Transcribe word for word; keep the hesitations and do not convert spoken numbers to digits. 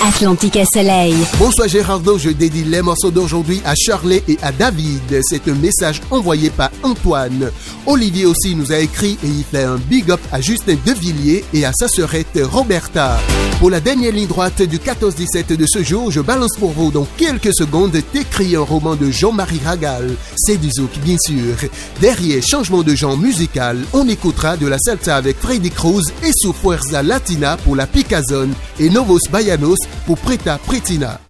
Atlantica Soleil. Bonsoir Gérardo, je dédie les morceaux d'aujourd'hui à Shirley et à David. C'est un message envoyé par Antoine. Olivier aussi nous a écrit et il fait un big up à Justin Devilliers et à sa sœurette Roberta. Pour la dernière ligne droite du quatorze dix-sept de ce jour, je balance pour vous dans quelques secondes T'écris un roman de Jean-Marie Ragal. C'est du zouk bien sûr. Derrière changement de genre musical, on écoutera de la salsa avec Freddy Cruz et sous Fuerza Latina pour la Picazone et Novos Baianos pour Preta Pretina.